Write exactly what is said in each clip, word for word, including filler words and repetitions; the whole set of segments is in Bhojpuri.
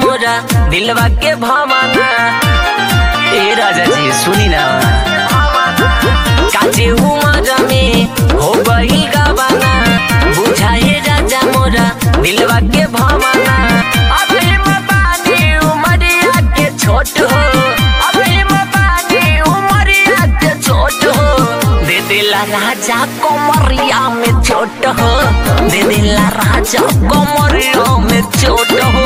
मोरा दिलवा के भावना। ए राजा जी सुनी ना, काचे उमर में हो गई गवाना, बुझाए राजा मोरा दिलवा के भावना। अभी मैं बानी उमरिया के छोट हो, अभी मैं बानी उमरिया के छोट हो, दे दिला राजा कमरिया में चोट हो, दे दिला राजा कमरिया में चोट हो।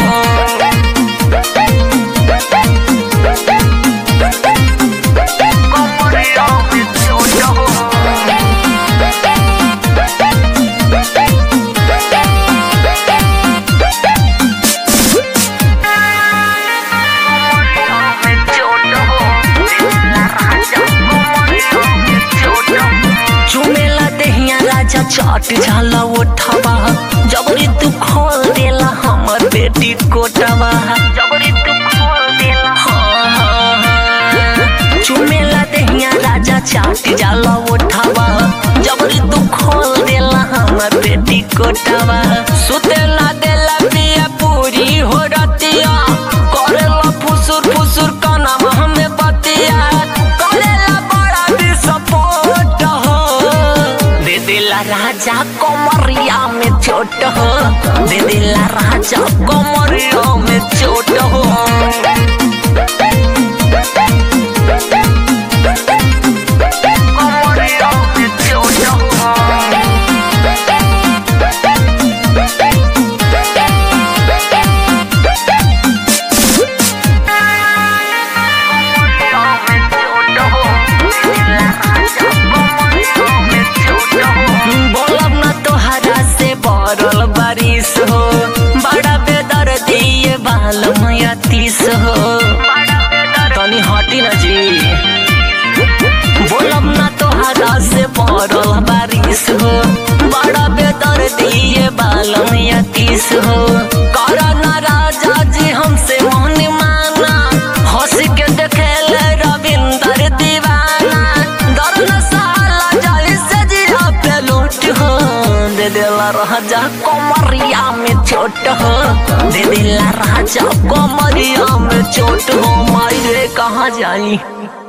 चाट झाला उठावा जबरी तू खोल देला हमर बेटी कोटावा, जबरी तू खोल देला हाँ हाँ हाँ। चुमेला देहिया राजा चाट झाला उठावा जबरी तू खोल देला हमर बेटी कोटावा। सुतेला देला पिया पूरी हो रतिया, करेला फुसुर फुसुर काना हमें बतिया, करेला बड़ा विस्फोट हो, दे दिला राजा कमरिया में चोट हो, दे दिला राजा कमरिया में चोट हो। कमरिया में चोट हो। बारिश हो बड़ा बेदर दिए बाल मैया तीस हो, तनी हटी न जी, बोलब ना तोहरा से पड़ल बारिश हो, बड़ा बेदर दिए बाल मैया तीस हो। करा ना राजा जी हमसे मन माना, हंस के देखेले रविंदर दीवाना, दर न साला जाली से जिया पे लूट हो, दे दिला राजा कमरिया में चोट हो, दे दिला राजा कमरिया में चोट हो। मारे कहाँ जाई।